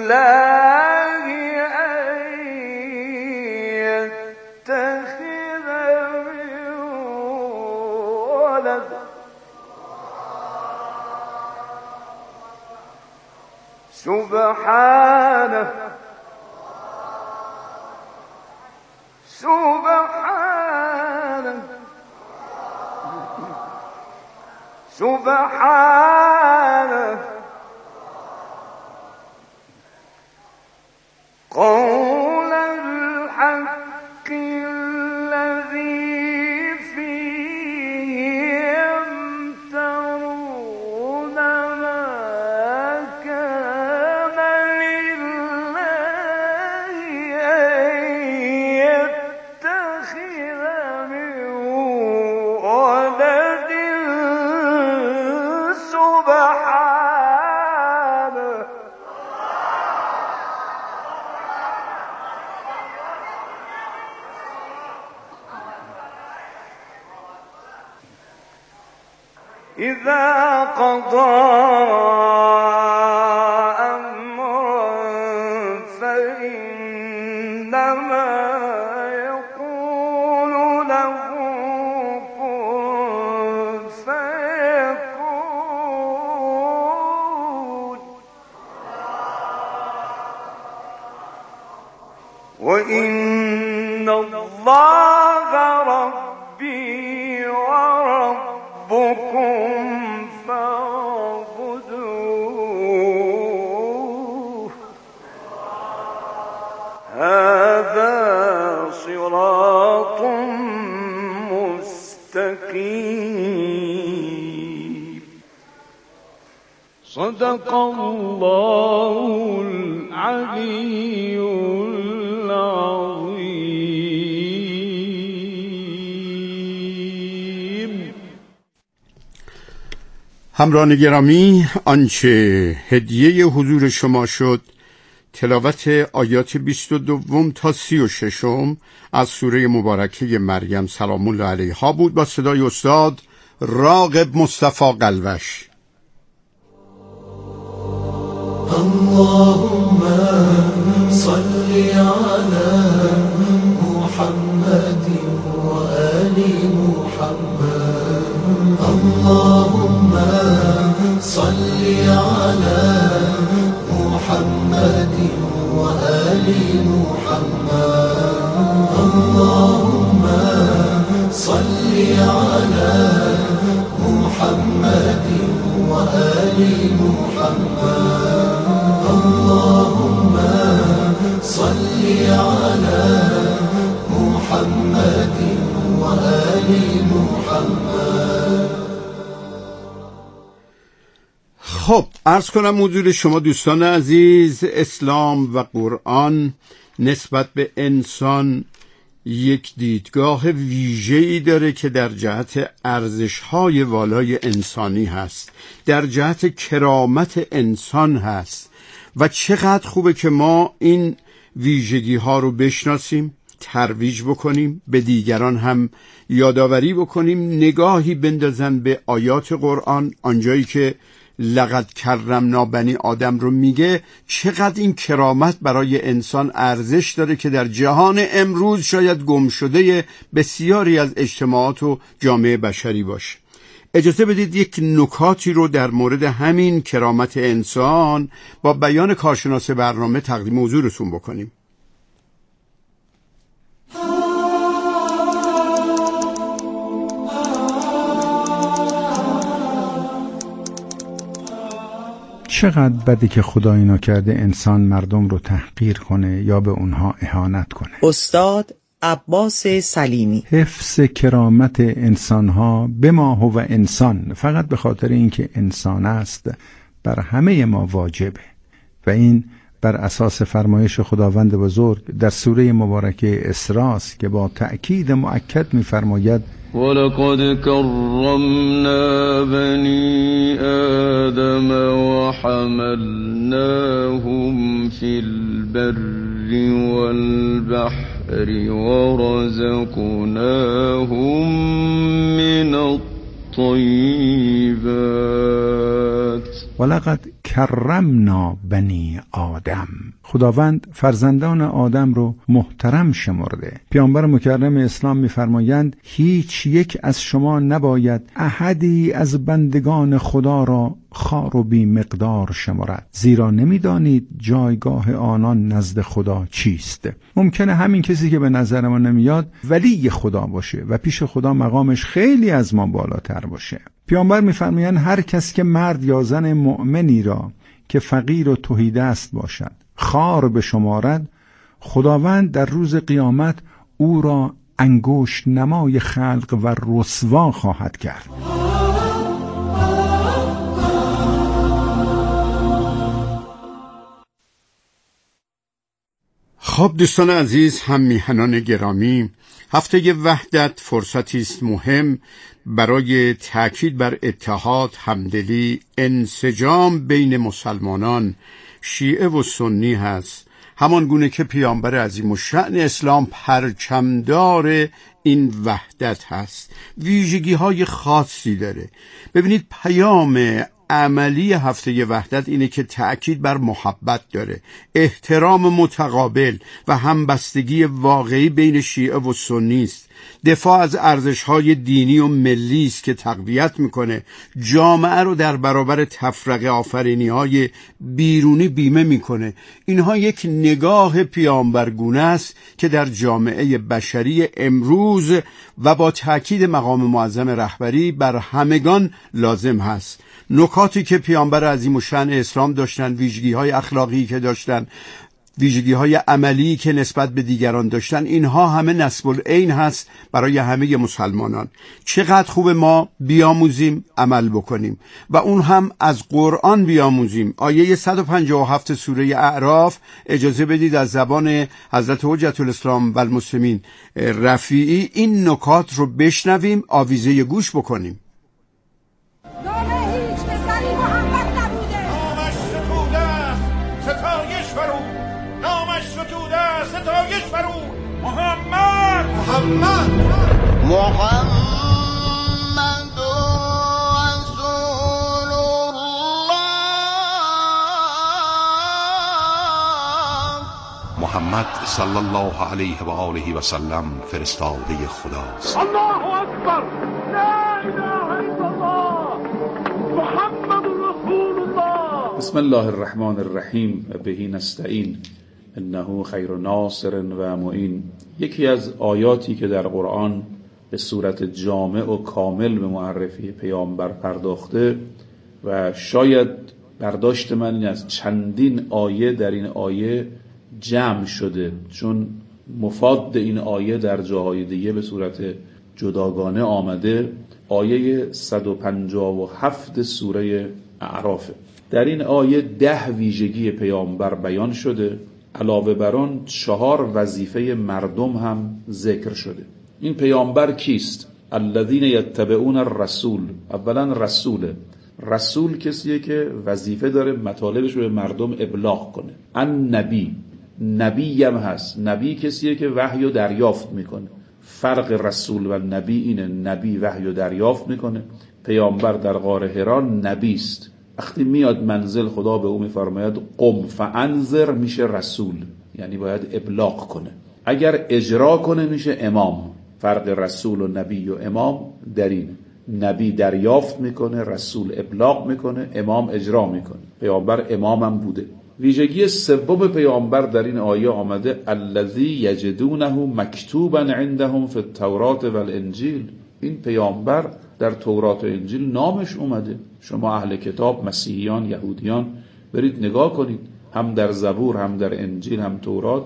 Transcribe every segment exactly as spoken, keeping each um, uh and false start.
لله أن يتخذ من ولد سبحانه سبحانه سبحانه قول الحق الذي فيه يمترون ما كان لله أن يتخذ من ولد سبحانه إذا قضى أمرا فإنما يقول له كن فيكون وإن الله ربي وربكم فاعبدوه هذا صراط مستقيم صدق الله العلي العظيم. همراهان گرامی، آنچه هدیه حضور شما شد تلاوت آیات بیست و دوم تا سی و ششم از سوره مبارکه مریم سلام الله علیها بود با صدای استاد راغب مصطفی قلوش. اللهم صل على محمد وآل محمد اللهم صل على محمد وآل محمد اللهم صل على محمد وآل محمد اللهم صل على محمد وآل محمد. خب عرض کنم حضور شما دوستان عزیز، اسلام و قرآن نسبت به انسان یک دیدگاه ویژه‌ای داره که در جهت ارزش‌های والای انسانی هست، در جهت کرامت انسان هست و چقدر خوبه که ما این ویژگی‌ها رو بشناسیم، ترویج بکنیم، به دیگران هم یادآوری بکنیم، نگاهی بندازن به آیات قرآن آنجایی که لقد کرمنا بنی آدم رو میگه، چقدر این کرامت برای انسان ارزش داره که در جهان امروز شاید گم شده بسیاری از اجتماعات و جامعه بشری باشه. اجازه بدید یک نکاتی رو در مورد همین کرامت انسان با بیان کارشناس برنامه تقدیم حضورتون بکنیم. چقدر بده که خدا اینا کرده انسان مردم رو تحقیر کنه یا به اونها اهانت کنه. استاد عباس سلیمی. حفظ کرامت انسانها به ما هو انسان، فقط به خاطر اینکه انسان است بر همه ما واجبه و این بر اساس فرمایش خداوند بزرگ در سوره مبارکه اسراء که با تأکید مؤکد می‌فرماید ولقد كرمنا بني آدم وحملناهم في البر والبحر ورزقناهم من الطيبات ولقد کرمنا بنی آدم. خداوند فرزندان آدم رو محترم شمرده. پیامبر مکرم اسلام می‌فرمایند هیچ یک از شما نباید احدی از بندگان خدا را خوار و بی مقدار شمرد، زیرا نمیدانید جایگاه آنان نزد خدا چیست. ممکنه همین کسی که به نظر ما نمیاد ولی خدا باشه و پیش خدا مقامش خیلی از ما بالاتر باشه. پیامبر می‌فرمایند هر کس که مرد یا زن مؤمنی را که فقیر و تهیدست باشد خوار به شمارد، خداوند در روز قیامت او را انگشت نمای خلق و رسوا خواهد کرد. خب دوستان عزیز، هم میهنان گرامی، هفته وحدت فرصتی است مهم برای تأکید بر اتحاد، همدلی، انسجام بین مسلمانان شیعه و سنی هست، همان گونه که پیامبر عظیم الشأن اسلام پرچمدار این وحدت هست. ویژگی های خاصی داره. ببینید پیام عملی هفته وحدت اینه که تأکید بر محبت داره، احترام متقابل و همبستگی واقعی بین شیعه و سنی است. دفاع از ارزش‌های دینی و ملی است که تقویت میکنه، جامعه رو در برابر تفرقه آفرینی‌های بیرونی بیمه میکنه. اینها یک نگاه پیامبرگونه است که در جامعه بشری امروز و با تأکید مقام معظم رهبری بر همگان لازم هست. نکاتی که پیامبر عظیم الشأن اسلام داشتن، ویژگی‌های اخلاقی که داشتن، ویژگی‌های عملی که نسبت به دیگران داشتن، اینها همه نسب العین هست برای همه مسلمانان. چقدر خوب ما بیاموزیم، عمل بکنیم و اون هم از قرآن بیاموزیم. آیه صد و پنجاه و هفت سوره اعراف، اجازه بدید از زبان حضرت حجت الاسلام و المسلمین رفیعی این نکات رو بشنویم، آویزه گوش بکنیم. محمد محمد رسول الله. محمد صلی الله علیه و آله و سلم فرستاده خداست. الله اکبر، لا اله الا الله، محمد رسول الله. بسم الله الرحمن الرحیم و بهی نستعین انه خیر ناصر و معین. یکی از آیاتی که در قرآن به صورت جامع و کامل به معرفی پیامبر پرداخته و شاید برداشت من این از چندین آیه در این آیه جمع شده، چون مفاد این آیه در جاهای دیگه به صورت جداگانه آمده. آیه صد و پنجاه و هفت سوره اعراف. در این آیه ده ویژگی پیامبر بیان شده، علاوه بر آن چهار وظیفه مردم هم ذکر شده. این پیامبر کیست؟ الذین یتبعون الرسول. اولا رسوله. رسول کسیه که وظیفه داره مطالبش رو به مردم ابلاغ کنه. ان نبی، نبی هم هست. نبی کسیه که وحی رو دریافت میکنه. فرق رسول و نبی اینه، نبی وحی رو دریافت میکنه. پیامبر در غار حرا نبیست. وقتی میاد منزل خدا به او میفرماید قم فانذر، میشه رسول، یعنی باید ابلاغ کنه. اگر اجرا کنه میشه امام. فرق رسول و نبی و امام در این، نبی دریافت میکنه، رسول ابلاغ میکنه، امام اجرا میکنه. پیامبر امامم بوده. ویژگی سوم پیامبر در این آیه آمده الذی یجدونه مکتوبا عندهم فی التوراة والانجیل. این پیامبر در تورات و انجیل نامش اومده. شما اهل کتاب، مسیحیان، یهودیان برید نگاه کنید، هم در زبور، هم در انجیل، هم تورات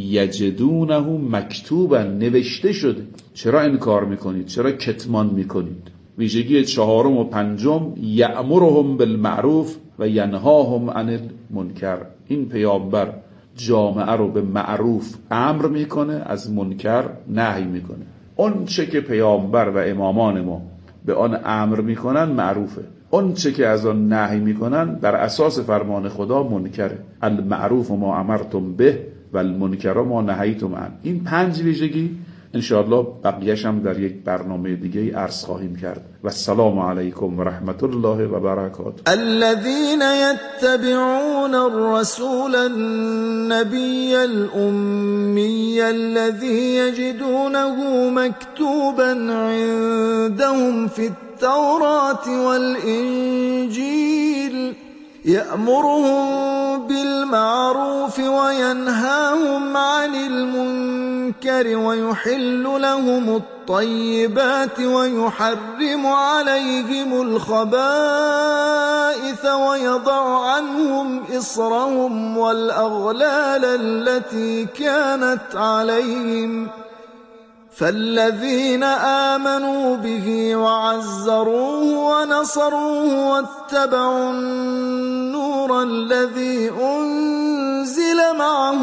یجدونه مکتوبا، نوشته شده. چرا انکار میکنید؟ چرا کتمان میکنید؟ ویژگی چهارم و پنجم یأمرهم بالمعروف و ینهاهم عن المنکر. این پیامبر جامعه رو به معروف امر میکنه، از منکر نهی میکنه. اون چه که پیامبر و امامان ما به آن امر میکنن معروفه، اون چه که از آن نهی میکنن بر اساس فرمان خدا منکره. المعروف ما امرتم به و المنکر ما نهیتم عنه. این پنج ویژگی انشاءالله بقیه‌اش هم در یک برنامه دیگه عرض خواهیم کرد. و السلام علیکم و رحمت الله و برکاته. الذين يتبعون الرسول النبي الأمي الذي يجدونه مكتوبا عندهم في التوراة والإنجيل يأمرهم بالمعروف وينهاهم عن المنكر ويحل لهم الطيبات ويحرم عليهم الخبائث ويضع عنهم إصرهم والأغلال التي كانت عليهم فالذين آمنوا به وعزروه ونصروه واتبعوا النور الذي أنزل معه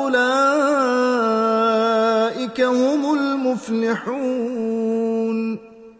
أولئك هم المفلحون.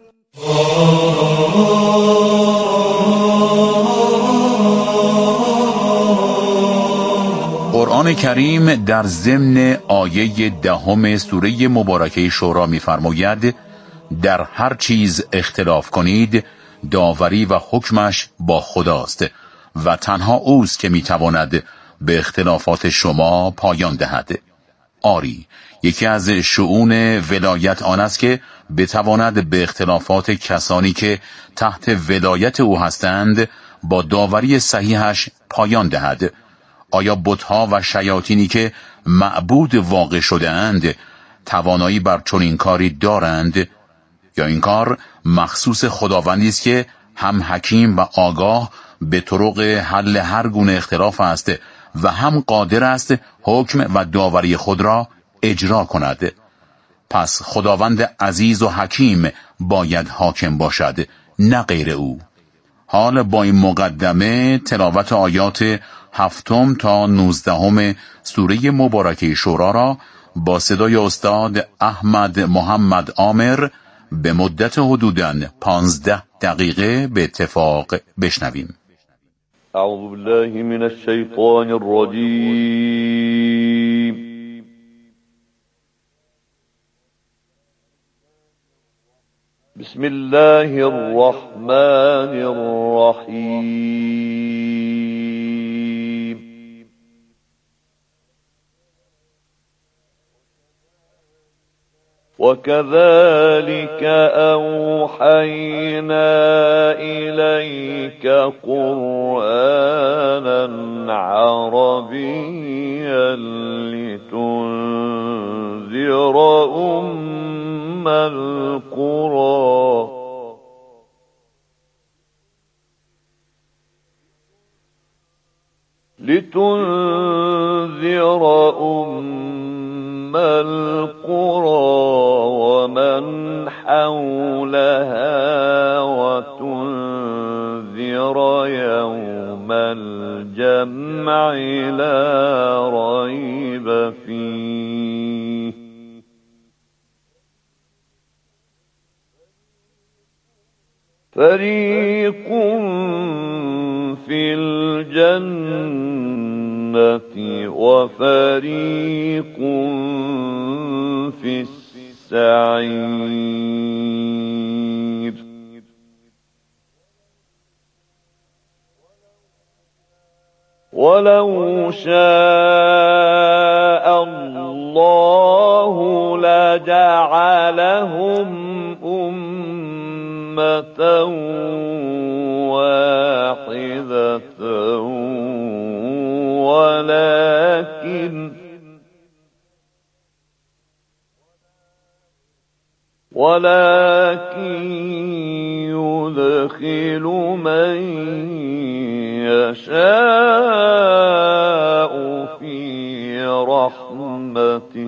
قرآن کریم در ضمن آیه دهم سوره مبارکه شورا می‌فرماید در هر چیز اختلاف کنید داوری و حکمش با خداست و تنها اوست که می‌تواند به اختلافات شما پایان دهد. آری، یکی از شؤون ولایت آن است که بتواند به اختلافات کسانی که تحت ولایت او هستند با داوری صحیحش پایان دهد. آیا بت‌ها و شیاطینی که معبود واقع شده اند توانایی بر چنین کاری دارند، یا این کار مخصوص خداوندی است که هم حکیم و آگاه به طرق حل هر گونه اختلاف است و هم قادر است حکم و داوری خود را اجرا کند؟ پس خداوند عزیز و حکیم باید حاکم باشد، نه غیر او. حال با این مقدمه تلاوت آیات هفتم تا نوزدهم سوره مبارکه شورا را با صدای استاد احمد محمد عامر به مدت حدوداً پانزده دقیقه به اتفاق بشنویم. اعوذ بالله من الشیطان الرجیم. بسم الله الرحمن الرحیم. وكذلك أوحينا إليك قرآنا عربيا لتنذر أم القرى لتنذر أم القرى ومن حولها وتنذر يوم الجمع لا ريب فيه فريق في الجنة وفريق في السعير ولو شاء الله لجعلهم أمة واحدة ولكن ولكن يدخل من يشاء في رحمته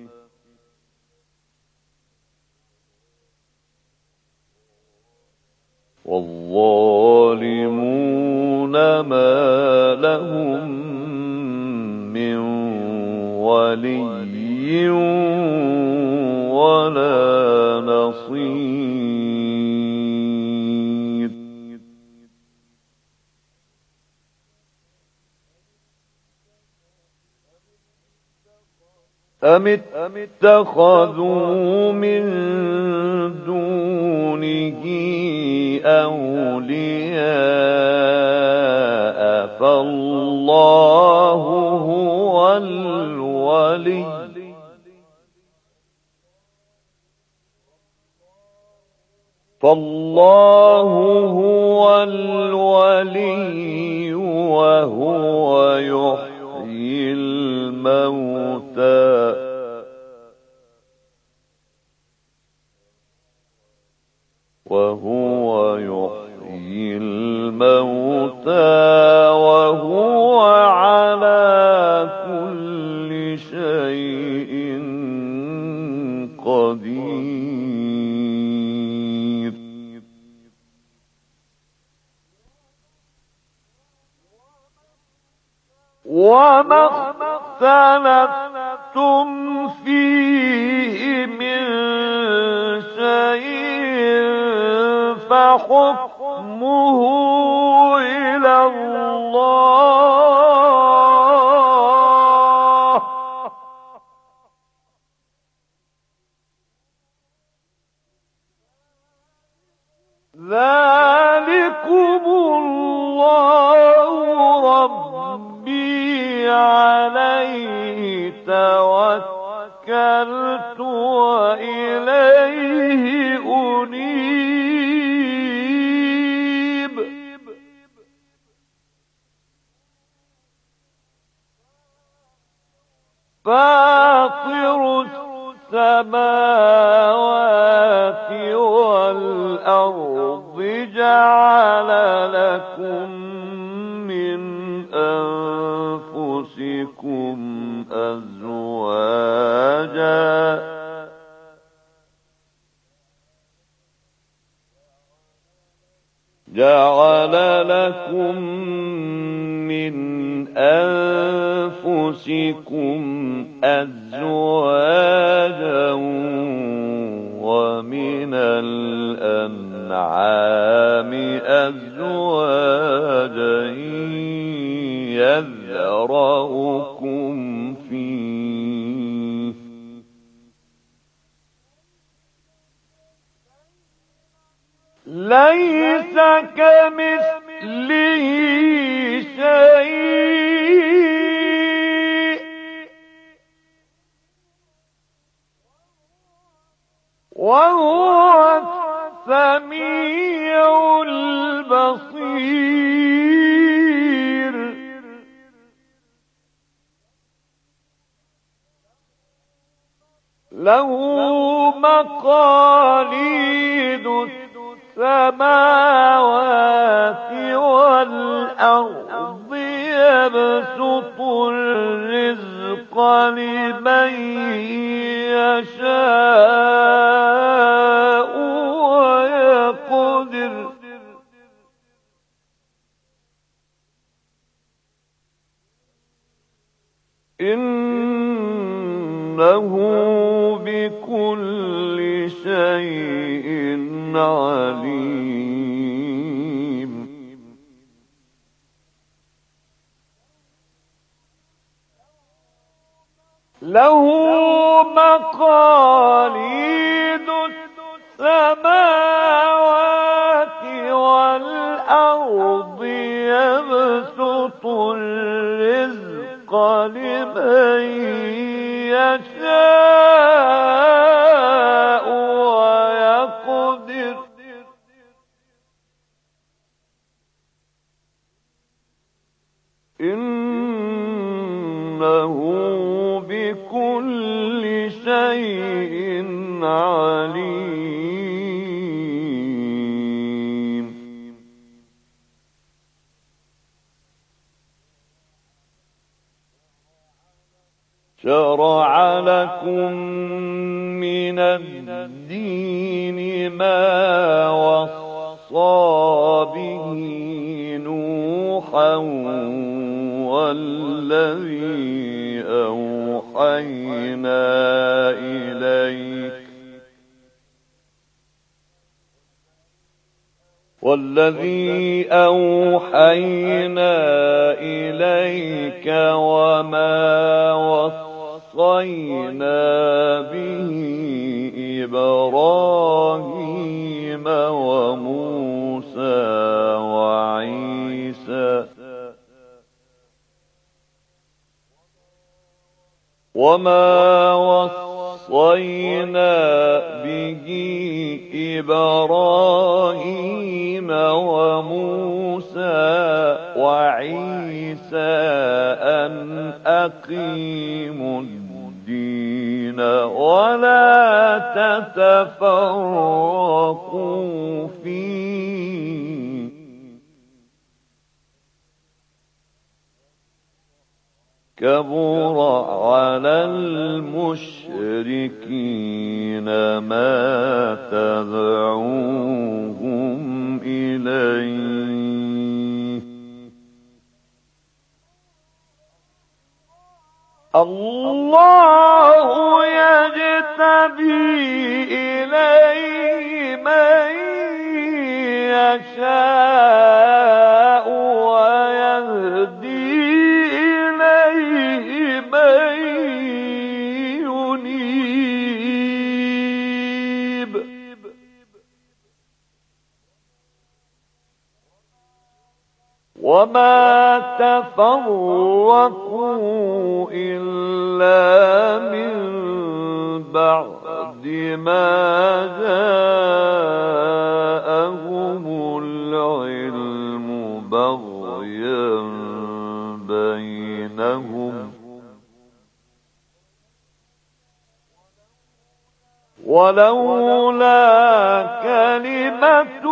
والظالمون ما لهم من ولي ولا نصير أم اتخذوا من دونه أولياء فالله هو الولي فالله هو الولي وهو يحيي الموتى وهو يحيي الموتى وهو على كل شيء قدير. وما اختلفتم فيه من شيء فحكمه إلى الله ذلكم الله ربي عليه توكلت وإليه أنيب. فاطر السماوات والأرض جعل لكم من أنفسكم أزواجا جعل لكم من أنفسكم أزواجا ومن الأنعام أزواجا يذرأكم فيه ليس كمثله شيء وهو السميع البصير. له مقاليد السماوات والأرض يبسط الرزق لمن يشاء ويقدر إنه بكل شيء عليم. له مقاليد السماوات والأرض يبسط الرزق لمن يشاء ويقدر إنه بكل شيء عليم. شرع لكم من الدين ما وصى به نوحا والذي أوحينا إليك والذي أوحينا إليك وما وصينا وَوَصَّيْنَا بِهِ إِبْرَاهِيمَ وَمُوسَى وَعِيسَى وَمَا وَصَّيْنَا بِهِ إِبْرَاهِيمَ وَمُوسَى وَعِيسَى أَنْ أَقِيمُوا الدِّينَ وَلَا تَتَفَرَّقُوا فِيهِ كَبُرَ عَلَى الْمُشْرِكِينَ مَا تَدْعُوهُمْ إِلَيْهِ اللَّهُ يَجْتَبِي إِلَيْهِ مَن يَشَاءُ وَيَهْدِي إِلَيْهِ مَن يُنِيبُ وَمَا تَفَرَّقُوا إِلَّا مِن بَعْدِ مَا جَاءَهُمُ الْعِلْمُ بَغْيًا بَيْنَهُمْ وَلَوْلَا كَلِمَةٌ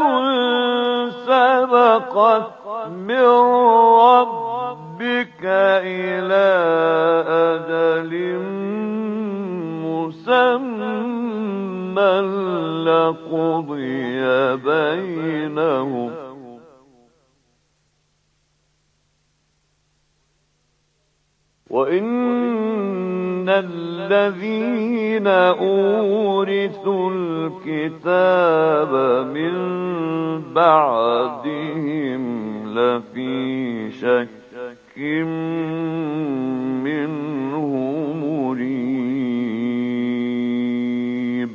سَبَقَتْ مِن رَّبِّكَ إِلَىٰ أَجَلٍ مُّسَمًّى لَّقُضِيَ بَيْنَهُمْ وَإِنَّ الَّذِينَ أُورِثُوا الْكِتَابَ مِن بَعْدِهِمْ لَفِي شَكٍّ مِّنْهُ مُرِيبٍ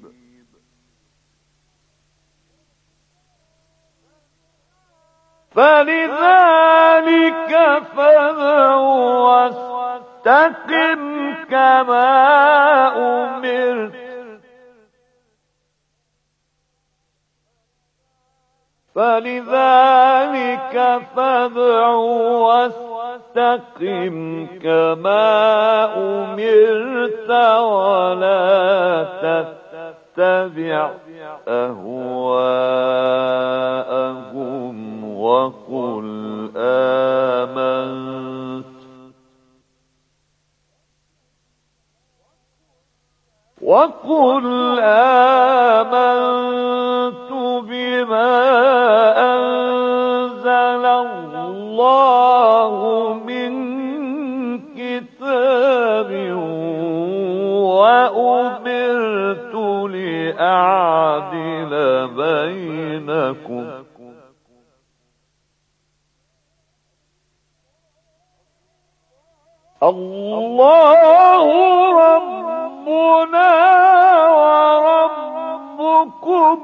فَلِذَلِكَ فَادْعُ وَاسْتَقِمْ كَمَا أُمِرْتَ فَلِذَلِكَ فَادْعُ وَاسْتَقِمْ كَمَا أُمِرْتَ وَلَا تَتَّبِعْ أَهْوَاءَهُمْ وَقُلْ آمَنْتُ وَقُلْ آمَنْتُ بِمَا أَنزَلَ اللَّهُ مِنْ كِتَابٍ وَأُمِرْتُ لِأَعْدِلَ بَيْنَكُمْ اللَّهُ رَبُّنَا وَرَبُّكُمْ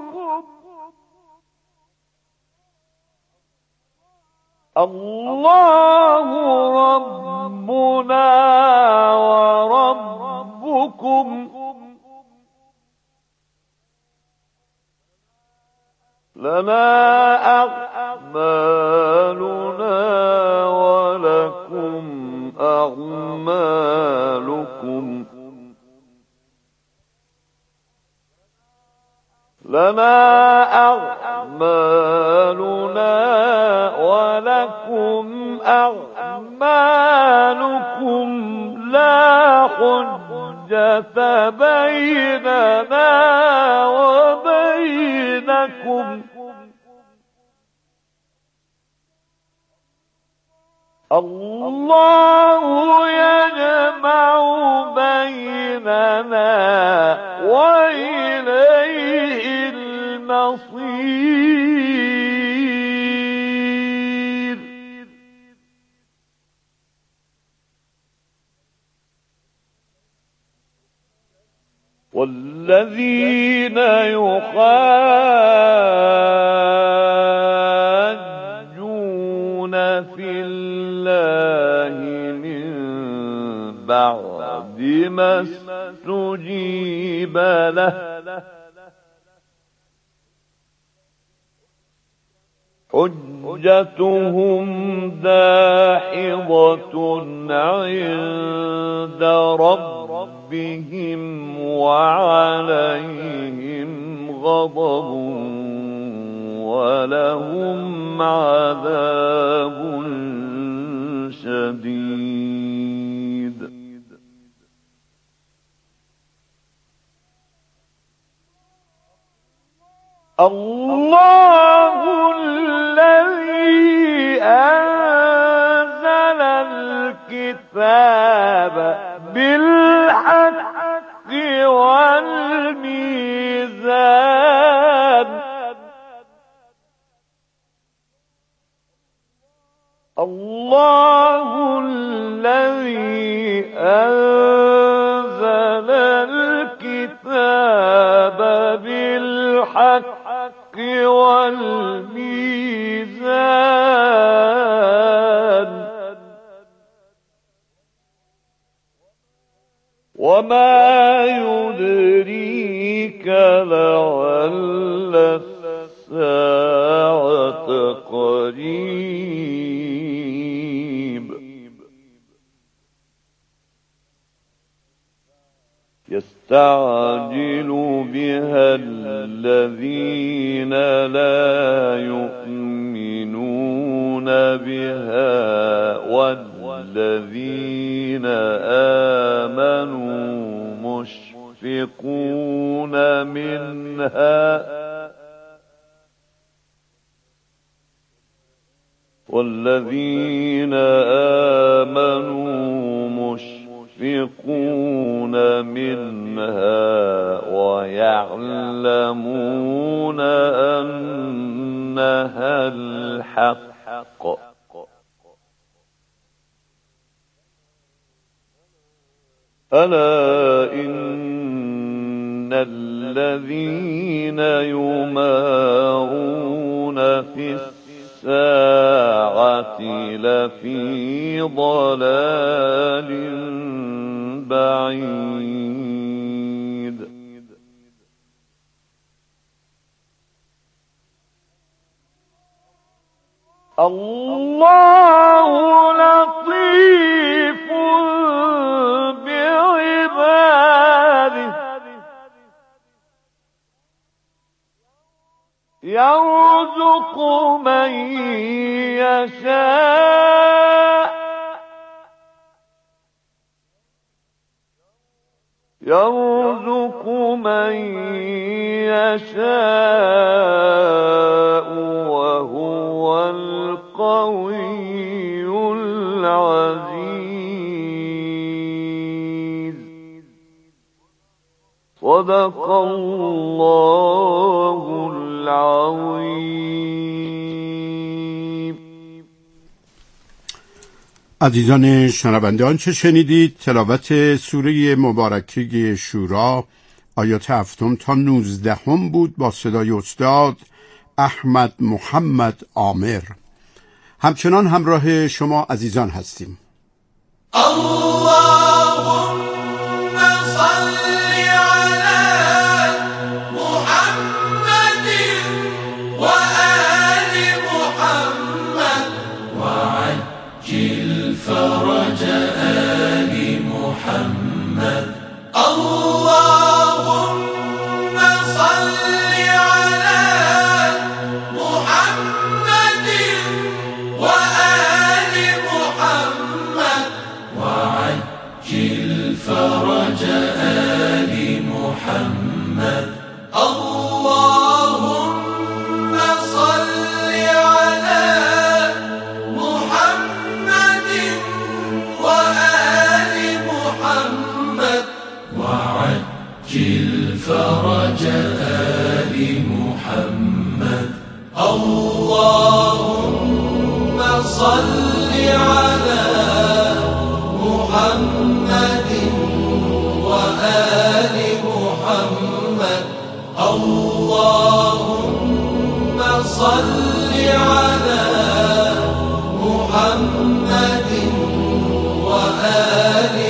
اللَّهُ رَبُّنَا وَرَبُّكُمْ لَنَا أَعْمَالُنَا وَلَكُمْ أَعْمَالُكُمْ لَنَا أَعْمَالُنَا وَلَكُمْ أَعْمَالُكُمْ لَا حُجَّةَ بَيْنَنَا وَبَيْنَكُمْ اللَّهُ يَجْمَعُ بَيْنَنَا وَإِلَيْهِ الْمَصِيرُ والذين يحاجون في الله من بعد ما استجيب له حجتهم داحضة عند ربهم وعليهم غضب ولهم عذاب شديد. الله الذي أنزل الكتاب بالحق والميزان الله الذي أنزل الكتاب بالحق والميزان وما يدريك لعل الساعة قريب يستعجل بها الذين لا يؤمنون بها والذين آمنوا مشفقون منها والذين آمنوا مشفقون منها ويعلمون أنها الحق ألا إن الذين يمارون في الساعة لفي ضلال بعيد. الله لطيف بعباده يرزق من يشاء يرزق من يشاء وهو القوي العزيز. صدق الله العظیم. عزیزان شنونده، آنچه شنیدید تلاوت سوره مبارکه شورا آیات هفتم تا نوزدهم بود با صدای استاد احمد محمد عامر. همچنان همراه شما عزیزان هستیم. اللهم صل على محمد و آل محمد وعجل فرج آل محمد. اللهم صل على محمد و آل محمد وعجل فرج آل محمد. اللهم صل على محمد و آل محمد وعجل فرج آل محمد. اللهم صل على محمد وآل محمد اللهم صل